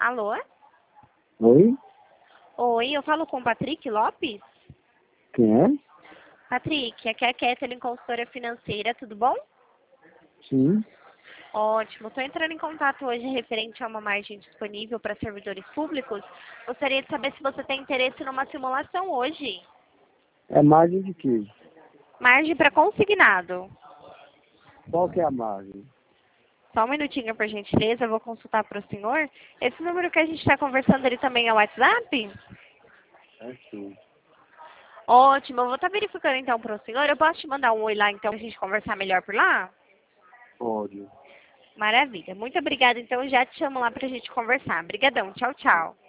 Alô? Oi? Oi, eu falo com o Patrick Lopes? Quem é? Patrick, aqui é a Kathleen, consultora financeira, tudo bom? Sim. Ótimo. Estou entrando em contato hoje referente a uma margem disponível para servidores públicos. Gostaria de saber se você tem interesse numa simulação hoje. É margem de quê? Margem para consignado. Qual que é a margem? Só um minutinho, por gentileza, eu vou consultar para o senhor. Esse número que a gente está conversando, ele também é o WhatsApp? É sim. Ótimo, eu vou estar verificando então para o senhor. Eu posso te mandar um oi lá então para a gente conversar melhor por lá? Pode. Maravilha. Muito obrigada. Então, eu já te chamo lá para a gente conversar. Obrigadão. Tchau, tchau.